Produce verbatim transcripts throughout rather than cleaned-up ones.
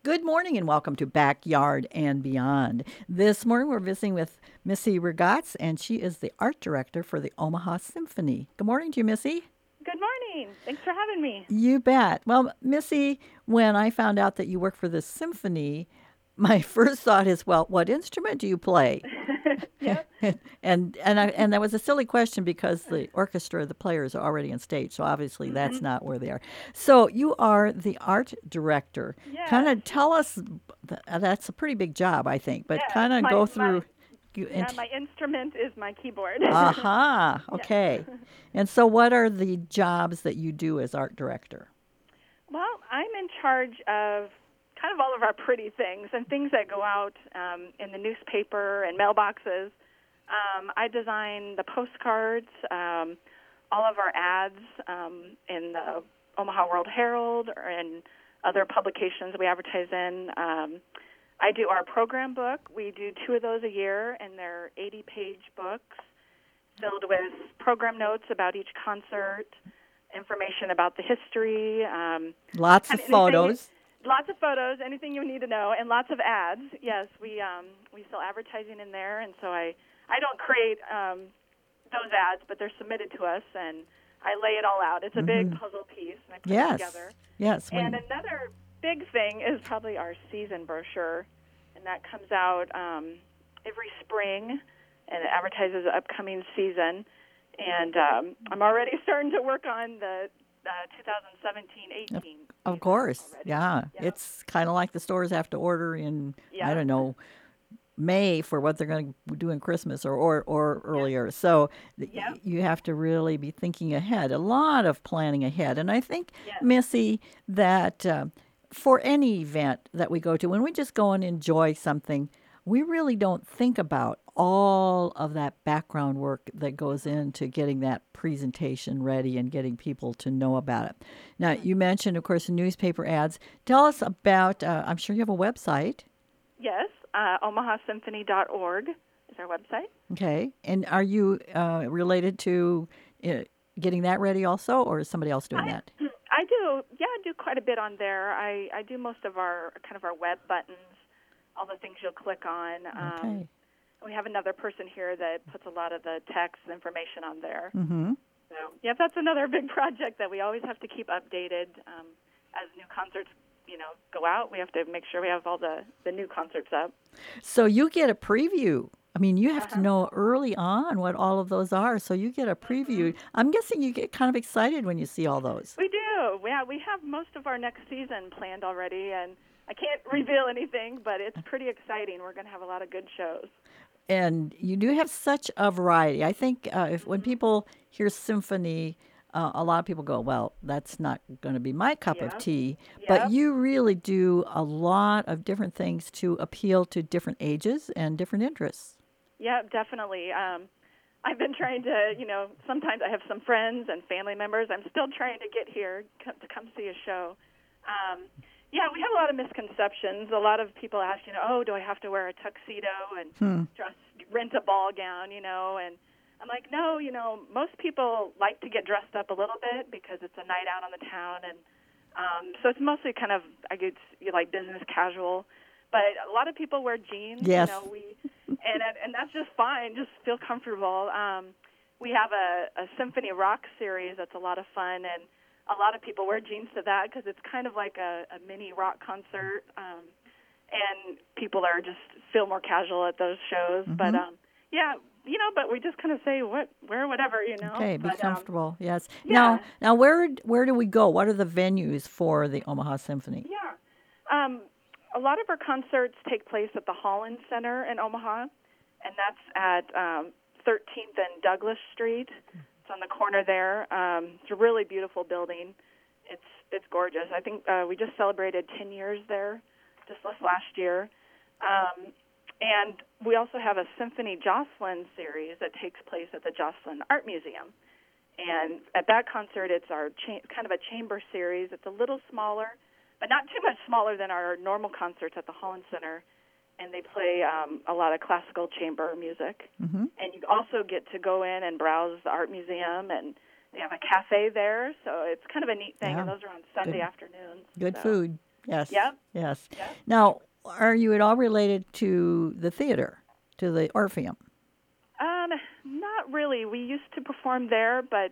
Good morning and welcome to Backyard and Beyond. This morning we're visiting with Missy Regatz, and she is the art director for the Omaha Symphony. Good morning to you, Missy. Good morning. Thanks for having me. You bet. Well, Missy, when I found out that you work for the symphony, my first thought is, well, what instrument do you play? Yep. and and I, and that was a silly question because the orchestra, the players are already on stage, so obviously that's not where they are. So you are the art director. Kind Yes. of tell us, th- that's a pretty big job, I think, but Yes. kind of My go my through. You, yeah, and, my instrument is my keyboard. aha, Yes. okay. And so, what are the jobs that you do as art director? Well, I'm in charge of kind of all of our pretty things and things that go out um, in the newspaper and mailboxes. Um, I design the postcards, um, all of our ads um, in the Omaha World Herald or in other publications we advertise in. Um, I do our program book. We do two of those a year, and they're eighty-page books filled with program notes about each concert, information about the history, um, Lots and of anything, photos. lots of photos, anything you need to know, and lots of ads. Yes, we um, we sell advertising in there, and so I I don't create um, those ads, but they're submitted to us, and I lay it all out. It's a big puzzle piece, and I put it Yes, together. yes. And When another big thing is probably our season brochure, and that comes out um, every spring, and it advertises the upcoming season. And um, I'm already starting to work on the uh, twenty seventeen eighteen Of course, already. yeah. Yep. It's kind of like the stores have to order in, I Yep. don't know, May for what they're going to do in Christmas or, or, or earlier. So th- Yep. you have to really be thinking ahead, a lot of planning ahead. And I think, Yes. Missy, that uh, for any event that we go to, when we just go and enjoy something, we really don't think about all of that background work that goes into getting that presentation ready and getting people to know about it. Now, you mentioned, of course, the newspaper ads. Tell us about, uh, I'm sure you have a website. Yes. Uh, omaha symphony dot org is our website. Okay. And are you uh, related to uh, getting that ready also, or is somebody else doing I that? I do, yeah, I do quite a bit on there. I, I do most of our kind of our web buttons, all the things you'll click on. Um, Okay. we have another person here that puts a lot of the text and information on there. Mm-hmm. So, yeah, that's another big project that we always have to keep updated um, as new concerts, you know, go out. We have to make sure we have all the, the new concerts up. So you get a preview. I mean, you have to Uh-huh. know early on what all of those are. So you get a preview. Mm-hmm. I'm guessing you get kind of excited when you see all those. We do. Yeah, we have most of our next season planned already, and I can't reveal anything, but it's pretty exciting. We're going to have a lot of good shows. And you do have such a variety. I think uh, if when people hear symphony, uh, a lot of people go, "Well, that's not going to be my cup of Yeah. tea." But Yep. you really do a lot of different things to appeal to different ages and different interests. Yeah, definitely. Um, I've been trying to, you know, sometimes I have some friends and family members. I'm still trying to get here co- to come see a show. Um, yeah, we have a lot of misconceptions. A lot of people ask, you know, oh, do I have to wear a tuxedo and Hmm. dress, rent a ball gown, you know? And I'm like, no, you know, most people like to get dressed up a little bit because it's a night out on the town, and um, so it's mostly kind of, I guess, you like business casual. But a lot of people wear jeans. Yes. You know, we and and and that's just fine. Just feel comfortable. Um, we have a, a symphony rock series that's a lot of fun, and a lot of people wear jeans to that because it's kind of like a, a mini rock concert, um, and people are just feel more casual at those shows. Mm-hmm. But um, yeah, you know, but we just kind of say what wear whatever, you know. Okay, be but, comfortable. Um, Yes. yeah. Now, now, where where do we go? What are the venues for the Omaha Symphony? Yeah. Um, a lot of our concerts take place at the Holland Center in Omaha, and that's at um, thirteenth and Douglas Street. It's on the corner there. Um, it's a really beautiful building. It's it's gorgeous. I think uh, we just celebrated ten years there just this last year. Um, and we also have a Symphony Jocelyn series that takes place at the Jocelyn Art Museum. And at that concert, it's our cha- kind of a chamber series. It's a little smaller, but not too much smaller than our normal concerts at the Holland Center. And they play um, a lot of classical chamber music. Mm-hmm. And you also get to go in and browse the art museum, and they have a cafe there, so it's kind of a neat thing. Yeah. And those are on Sunday Good. afternoons. Good so. food. Yes. Yep. Yes. Yep. Now, are you at all related to the theater, to the Orpheum? Um, not really. We used to perform there, but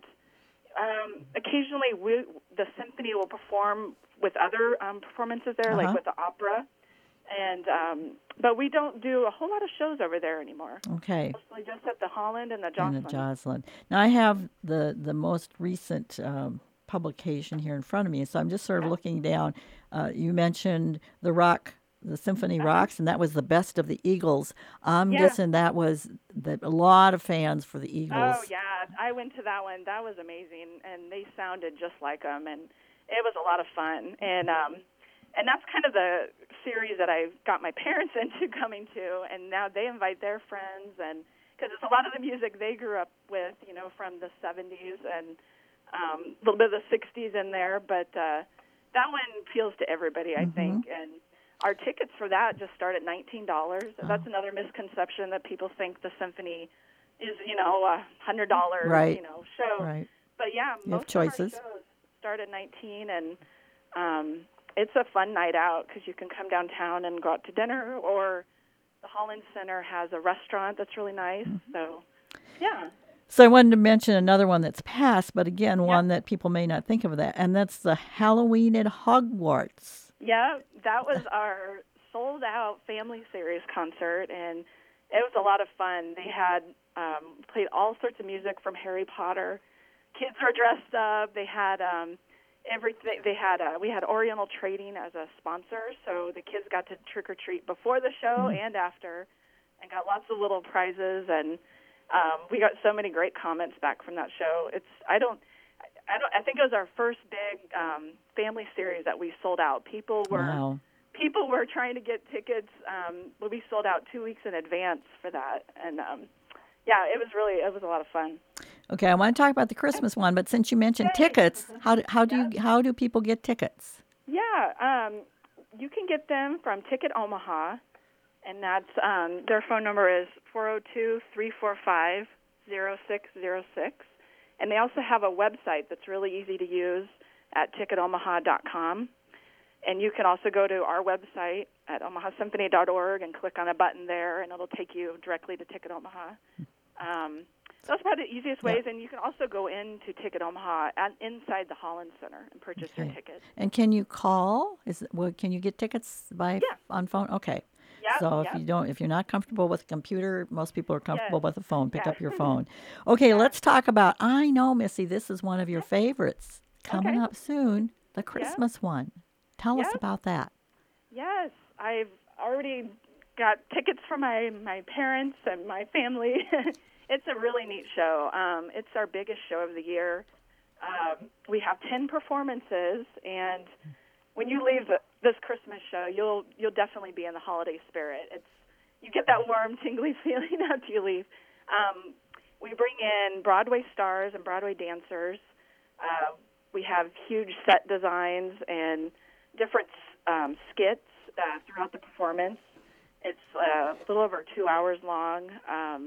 um, occasionally we, the symphony will perform with other um, performances there, like Uh-huh. with the opera. And um, but we don't do a whole lot of shows over there anymore. Okay. Mostly just at the Holland and the And the Jocelyn. Joslyn. Now, I have the, the most recent um, publication here in front of me, so I'm just sort of looking down. Uh, you mentioned the rock, the Symphony Rocks, and that was the best of the Eagles. I'm Yeah. guessing that was the, a lot of fans for the Eagles. Oh yeah, I went to that one. That was amazing, and they sounded just like them, and it was a lot of fun. And um, and that's kind of the series that I got my parents into coming to, and now they invite their friends, and because it's a lot of the music they grew up with, you know, from the seventies and um, a little bit of the sixties in there, but uh, that one appeals to everybody, I Mm-hmm. think, and our tickets for that just start at nineteen dollars. Oh. That's another misconception that people think the symphony is, you know, a hundred dollars, Right. you know, show. Right. But yeah, You have most choices. of our shows start at nineteen, and um, it's a fun night out because you can come downtown and go out to dinner, or the Holland Center has a restaurant that's really nice. Mm-hmm. So, yeah. So I wanted to mention another one that's passed, but again, one that people may not think of that, and that's the Halloween at Hogwarts. Yeah, that was our sold-out family series concert, and it was a lot of fun. They had um, played all sorts of music from Harry Potter. Kids were dressed up. They had um, everything. They had uh, we had Oriental Trading as a sponsor, so the kids got to trick or treat before the show Mm. and after, and got lots of little prizes. And um, we got so many great comments back from that show. It's I don't. I don't. I think it was our first big um, family series that we sold out. People were Wow. people were trying to get tickets. Um, but we sold out two weeks in advance for that, and um, yeah, it was really it was a lot of fun. Okay, I want to talk about the Christmas one, but since you mentioned tickets, how do, how do you how do people get tickets? Yeah, um, you can get them from Ticket Omaha, and that's um, their phone number is four zero two, three four five, zero six zero six. And they also have a website that's really easy to use at ticket omaha dot com. And you can also go to our website at omaha symphony dot org and click on a button there, and it'll take you directly to Ticket Omaha. Um, that's probably the easiest ways. And you can also go into Ticket Omaha at, inside the Holland Center and purchase your Okay. ticket. And can you call? Is it, well, can you get tickets by Yeah. on phone? Okay. Yep, So if yep. you don't, if you're not comfortable with a computer, most people are comfortable Yes. with a phone. Pick Yes. up your phone. Okay, let's talk about. I know, Missy, this is one of your favorites coming Okay. up soon. The Christmas one. Tell us Yep. about that. Yes, I've already got tickets for my, my parents and my family. It's a really neat show. Um, it's our biggest show of the year. Um, we have ten performances, and when you leave the, this Christmas show, you'll you'll definitely be in the holiday spirit. It's you get that warm, tingly feeling after you leave. Um, we bring in Broadway stars and Broadway dancers. Uh, we have huge set designs and different um, skits uh, throughout the performance. It's uh, a little over two hours long, um,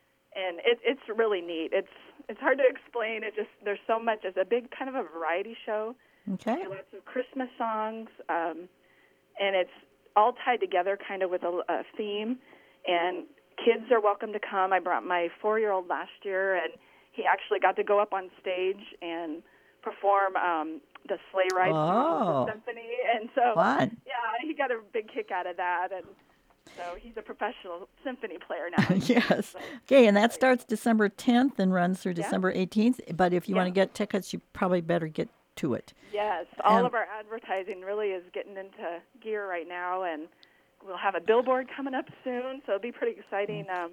and it, it's really neat. It's it's hard to explain. It just there's so much. It's a big kind of a variety show. Okay. Lots of Christmas songs, um, and it's all tied together kind of with a, a theme. And kids are welcome to come. I brought my four-year-old last year, and he actually got to go up on stage and perform um, the sleigh ride Oh. through the symphony. And so, Fun. yeah, he got a big kick out of that. And so he's a professional symphony player now. Yes. So, Okay, and that starts December tenth and runs through Yeah. December eighteenth. But if you want to Yeah. get tickets, you probably better get to it. yes, all And- of our advertising really is getting into gear right now, and we'll have a billboard coming up soon, so it'll be pretty exciting. Um,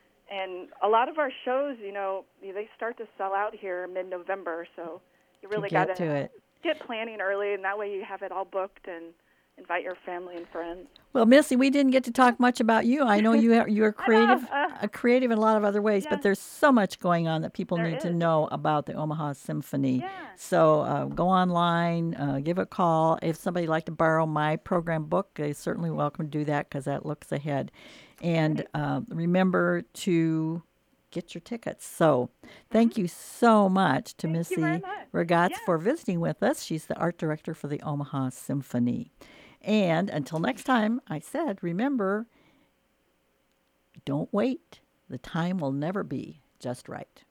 and a lot of our shows, you know, they start to sell out here mid-November, so you really get got to it. get planning early, and that way you have it all booked and invite your family and friends. Well, Missy, we didn't get to talk much about you. I know you are, you're creative, uh, uh, creative in a lot of other ways, yeah. but there's so much going on that people There need to is. know about the Omaha Symphony. Yeah. So uh, go online, uh, give a call. If somebody would like to borrow my program book, they're certainly welcome to do that because that looks ahead. And uh, remember to get your tickets. So thank you so much to Thank you very Missy much. Ragaz Yeah. for visiting with us. She's the art director for the Omaha Symphony. And until next time, I said, remember, don't wait. The time will never be just right.